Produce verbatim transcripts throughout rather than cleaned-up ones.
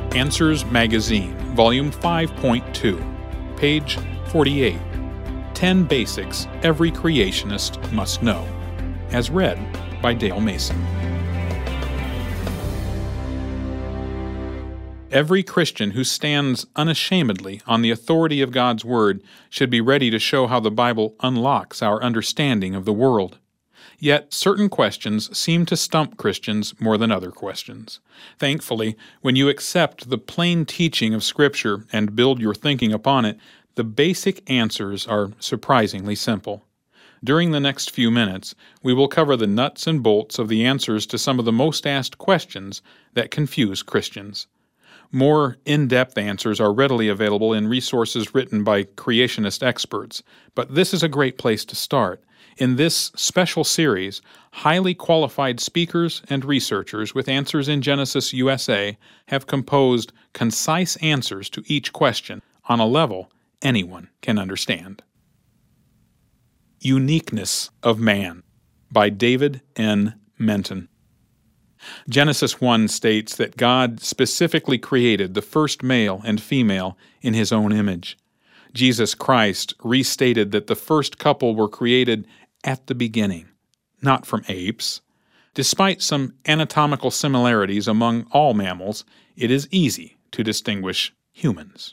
Answers Magazine, Volume five point two, page forty-eight. ten Basics Every Creationist Must Know, as read by Dale Mason. Every Christian who stands unashamedly on the authority of God's Word should be ready to show how the Bible unlocks our understanding of the world. Yet certain questions seem to stump Christians more than other questions. Thankfully, when you accept the plain teaching of Scripture and build your thinking upon it, the basic answers are surprisingly simple. During the next few minutes, we will cover the nuts and bolts of the answers to some of the most asked questions that confuse Christians. More in-depth answers are readily available in resources written by creationist experts, but this is a great place to start. In this special series, highly qualified speakers and researchers with Answers in Genesis U S A have composed concise answers to each question on a level anyone can understand. Uniqueness of Man by David N. Menton. Genesis one states that God specifically created the first male and female in His own image. Jesus Christ restated that the first couple were created at the beginning, not from apes. Despite some anatomical similarities among all mammals, it is easy to distinguish humans.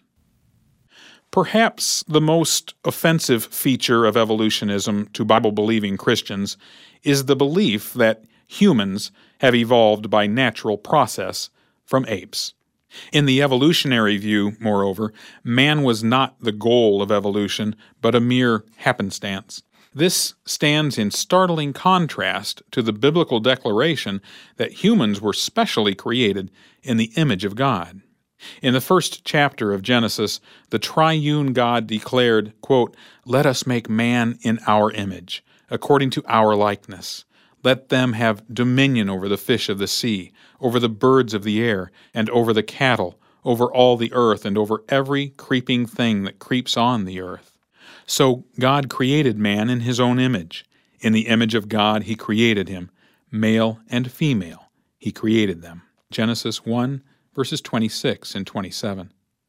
Perhaps the most offensive feature of evolutionism to Bible-believing Christians is the belief that humans have evolved by natural process from apes. In the evolutionary view, moreover, man was not the goal of evolution, but a mere happenstance. This stands in startling contrast to the biblical declaration that humans were specially created in the image of God. In the first chapter of Genesis, the triune God declared, quote, "Let us make man in our image, according to our likeness. Let them have dominion over the fish of the sea, over the birds of the air, and over the cattle, over all the earth, and over every creeping thing that creeps on the earth." So God created man in His own image. In the image of God He created him. Male and female He created them. Genesis one, verses twenty-six and twenty-seven.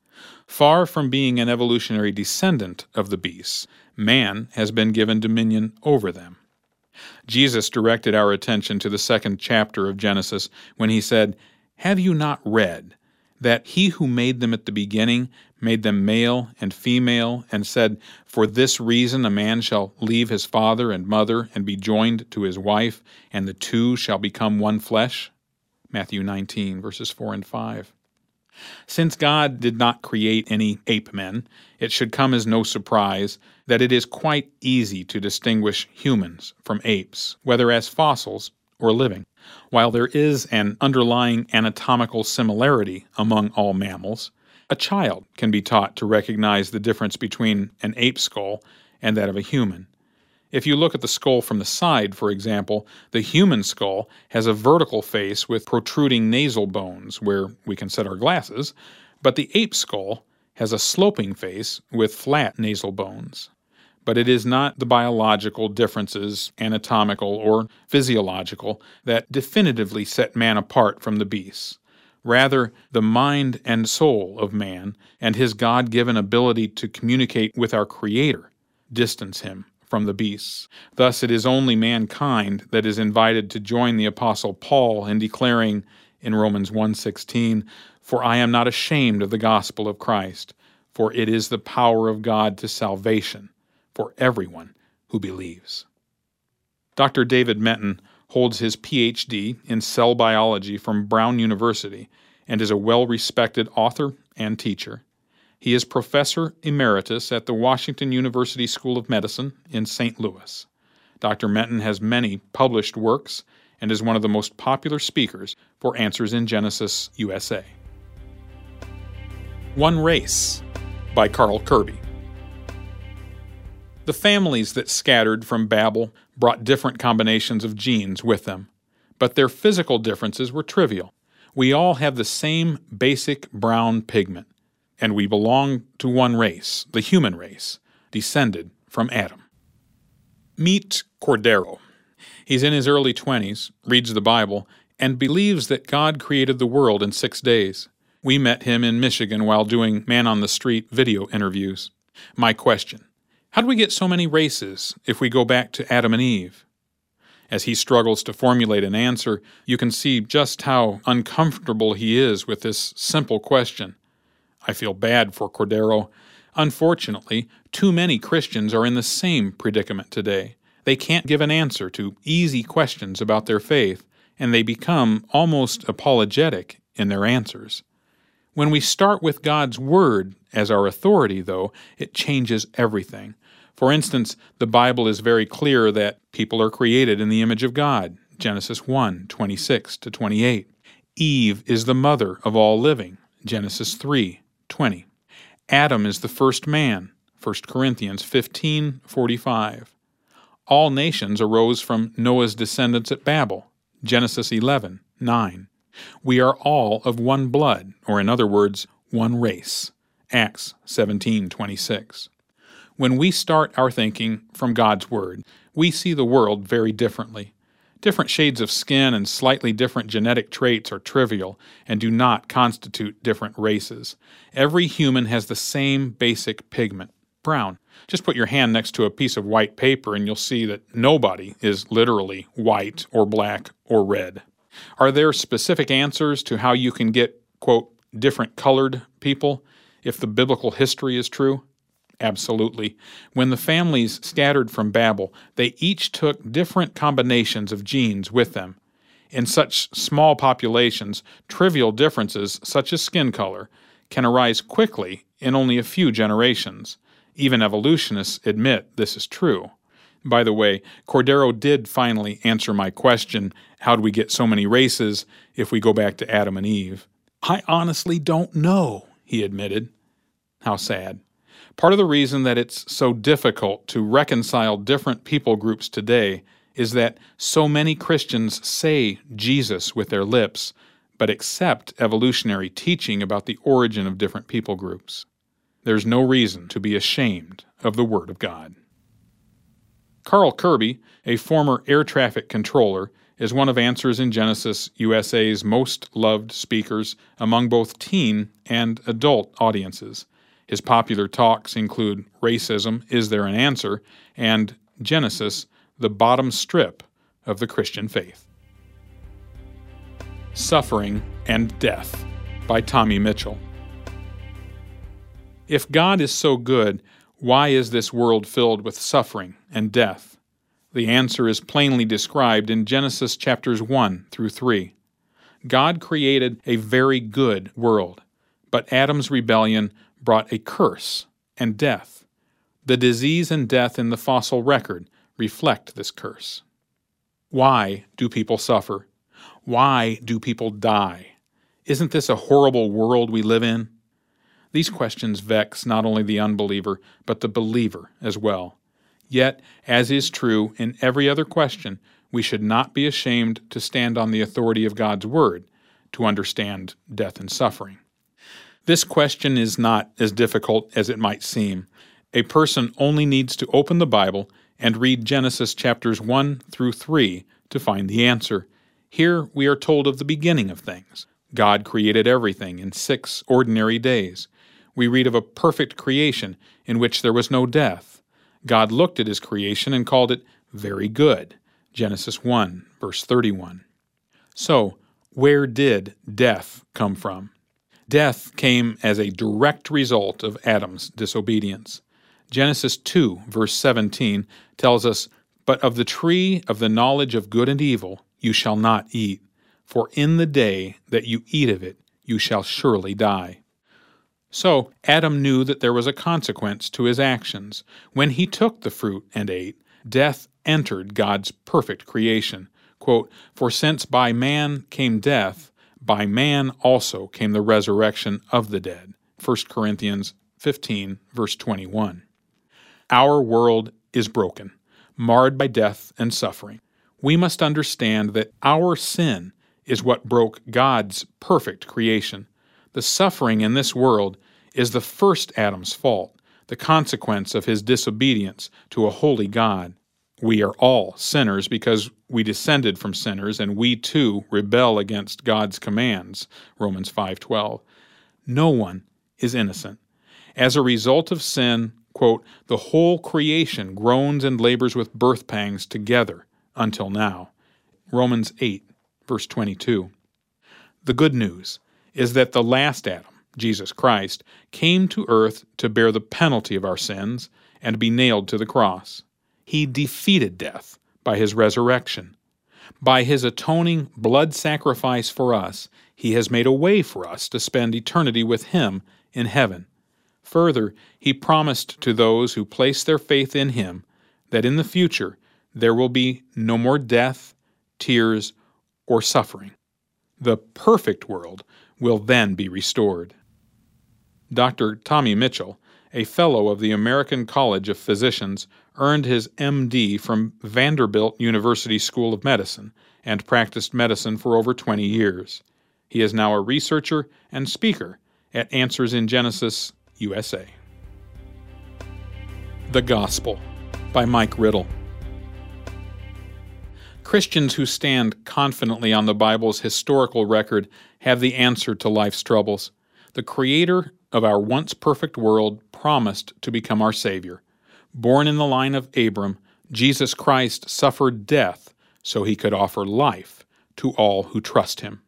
Far from being an evolutionary descendant of the beasts, man has been given dominion over them. Jesus directed our attention to the second chapter of Genesis when He said, "Have you not read that He who made them at the beginning made them male and female, and said, 'For this reason a man shall leave his father and mother and be joined to his wife, and the two shall become one flesh'?" Matthew nineteen, verses four and five. Since God did not create any ape men, it should come as no surprise that it is quite easy to distinguish humans from apes, whether as fossils or living. While there is an underlying anatomical similarity among all mammals, a child can be taught to recognize the difference between an ape skull and that of a human. If you look at the skull from the side, for example, the human skull has a vertical face with protruding nasal bones where we can set our glasses, but the ape skull has a sloping face with flat nasal bones. But it is not the biological differences, anatomical or physiological, that definitively set man apart from the beasts. Rather, the mind and soul of man and his God-given ability to communicate with our Creator distance him from the beasts. Thus, it is only mankind that is invited to join the Apostle Paul in declaring in Romans one sixteen, "For I am not ashamed of the gospel of Christ, for it is the power of God to salvation for everyone who believes." Doctor David Menton holds his P H D in cell biology from Brown University and is a well-respected author and teacher. He is Professor Emeritus at the Washington University School of Medicine in Saint Louis. Doctor Menton has many published works and is one of the most popular speakers for Answers in Genesis U S A. One Race by Carl Kirby. The families that scattered from Babel brought different combinations of genes with them, but their physical differences were trivial. We all have the same basic brown pigment, and we belong to one race, the human race, descended from Adam. Meet Cordero. He's in his early twenties, reads the Bible, and believes that God created the world in six days. We met him in Michigan while doing man-on-the-street video interviews. My question: how do we get so many races if we go back to Adam and Eve? As he struggles to formulate an answer, you can see just how uncomfortable he is with this simple question. I feel bad for Cordero. Unfortunately, too many Christians are in the same predicament today. They can't give an answer to easy questions about their faith, and they become almost apologetic in their answers. When we start with God's Word as our authority, though, it changes everything. For instance, the Bible is very clear that people are created in the image of God, Genesis one, twenty-six to twenty-eight. Eve is the mother of all living, Genesis three, twenty. Adam is the first man, First Corinthians fifteen, forty-five. All nations arose from Noah's descendants at Babel, Genesis eleven, nine. We are all of one blood, or in other words, one race, Acts seventeen, twenty-six. When we start our thinking from God's Word, we see the world very differently. Different shades of skin and slightly different genetic traits are trivial and do not constitute different races. Every human has the same basic pigment, brown. Just put your hand next to a piece of white paper and you'll see that nobody is literally white or black or red. Are there specific answers to how you can get, quote, different colored people if the biblical history is true? Absolutely. When the families scattered from Babel, they each took different combinations of genes with them. In such small populations, trivial differences, such as skin color, can arise quickly in only a few generations. Even evolutionists admit this is true. By the way, Cordero did finally answer my question, how do we get so many races if we go back to Adam and Eve? I honestly don't know, he admitted. How sad. Part of the reason that it's so difficult to reconcile different people groups today is that so many Christians say Jesus with their lips, but accept evolutionary teaching about the origin of different people groups. There's no reason to be ashamed of the Word of God. Carl Kirby, a former air traffic controller, is one of Answers in Genesis U S A's most loved speakers among both teen and adult audiences. His popular talks include Racism, Is There an Answer? And Genesis, the Bottom Strip of the Christian Faith. Suffering and Death by Tommy Mitchell. If God is so good, why is this world filled with suffering and death? The answer is plainly described in Genesis chapters one through three. God created a very good world, but Adam's rebellion brought a curse and death. The disease and death in the fossil record reflect this curse. Why do people suffer? Why do people die? Isn't this a horrible world we live in? These questions vex not only the unbeliever, but the believer as well. Yet, as is true in every other question, we should not be ashamed to stand on the authority of God's Word to understand death and suffering. This question is not as difficult as it might seem. A person only needs to open the Bible and read Genesis chapters one through three to find the answer. Here we are told of the beginning of things. God created everything in six ordinary days. We read of a perfect creation in which there was no death. God looked at his creation and called it very good. Genesis one, verse thirty-one. So, where did death come from? Death came as a direct result of Adam's disobedience. Genesis two, verse seventeen tells us, "But of the tree of the knowledge of good and evil you shall not eat, for in the day that you eat of it you shall surely die." So Adam knew that there was a consequence to his actions. When he took the fruit and ate, death entered God's perfect creation. Quote, "For since by man came death, by man also came the resurrection of the dead." First Corinthians fifteen, verse twenty-one. Our world is broken, marred by death and suffering. We must understand that our sin is what broke God's perfect creation. The suffering in this world is the first Adam's fault, the consequence of his disobedience to a holy God. We are all sinners because we descended from sinners, and we too rebel against God's commands, Romans five twelve. No one is innocent. As a result of sin, quote, the whole creation groans and labors with birth pangs together until now. Romans eight, verse twenty-two. The good news is that the last Adam, Jesus Christ, came to earth to bear the penalty of our sins and be nailed to the cross. He defeated death by his resurrection. By his atoning blood sacrifice for us, he has made a way for us to spend eternity with him in heaven. Further, he promised to those who place their faith in him that in the future there will be no more death, tears, or suffering. The perfect world will then be restored. Doctor Tommy Mitchell, a fellow of the American College of Physicians, earned his M D from Vanderbilt University School of Medicine and practiced medicine for over twenty years. He is now a researcher and speaker at Answers in Genesis, U S A. The Gospel by Mike Riddle. Christians who stand confidently on the Bible's historical record have the answer to life's troubles. The Creator of our once perfect world promised to become our Savior. Born in the line of Abram, Jesus Christ suffered death so he could offer life to all who trust him.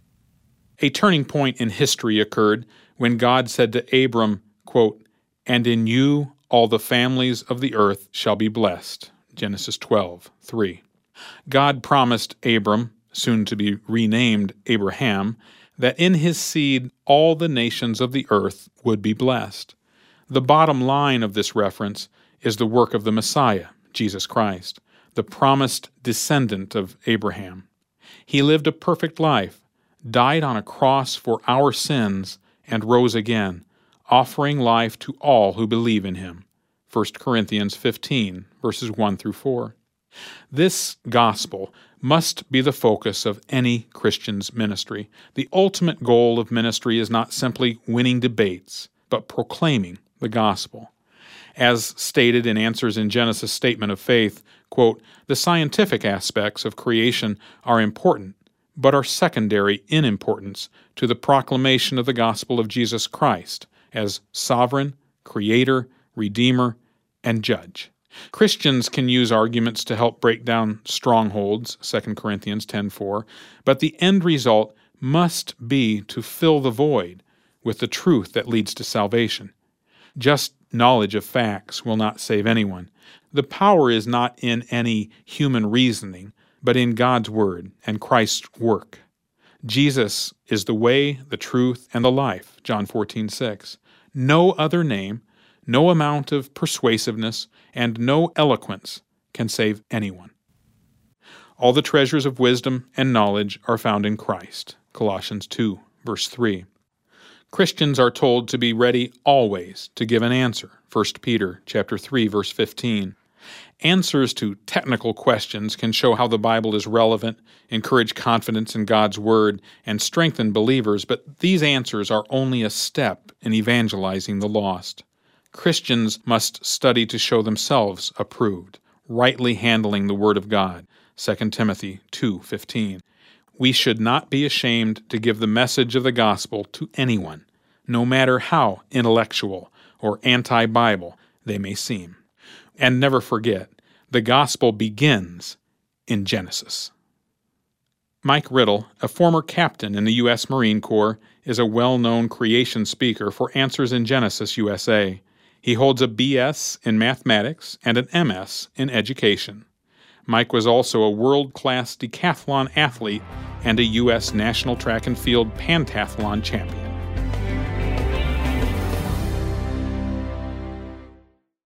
A turning point in history occurred when God said to Abram, quote, "And in you all the families of the earth shall be blessed." Genesis twelve, three. God promised Abram, soon to be renamed Abraham, that in his seed all the nations of the earth would be blessed. The bottom line of this reference is the work of the Messiah, Jesus Christ, the promised descendant of Abraham. He lived a perfect life, died on a cross for our sins, and rose again, offering life to all who believe in him. First Corinthians fifteen, verses one through four. This gospel must be the focus of any Christian's ministry. The ultimate goal of ministry is not simply winning debates, but proclaiming the gospel. As stated in Answers in Genesis' statement of faith, quote, "The scientific aspects of creation are important, but are secondary in importance to the proclamation of the gospel of Jesus Christ as sovereign, creator, redeemer, and judge." Christians can use arguments to help break down strongholds, Second Corinthians ten four, but the end result must be to fill the void with the truth that leads to salvation. Just knowledge of facts will not save anyone. The power is not in any human reasoning, but in God's Word and Christ's work. Jesus is the way, the truth, and the life, John fourteen six. No other name, no amount of persuasiveness, and no eloquence can save anyone. All the treasures of wisdom and knowledge are found in Christ, Colossians two, verse three. Christians are told to be ready always to give an answer, First Peter chapter three, verse fifteen. Answers to technical questions can show how the Bible is relevant, encourage confidence in God's Word, and strengthen believers, but these answers are only a step in evangelizing the lost. Christians must study to show themselves approved, rightly handling the Word of God, Second Timothy two fifteen. We should not be ashamed to give the message of the gospel to anyone, no matter how intellectual or anti-Bible they may seem. And never forget, the gospel begins in Genesis. Mike Riddle, a former captain in the U S Marine Corps, is a well-known creation speaker for Answers in Genesis U S A. He holds a B S in mathematics and an M S in education. Mike was also a world-class decathlon athlete and a U S national track and field pentathlon champion.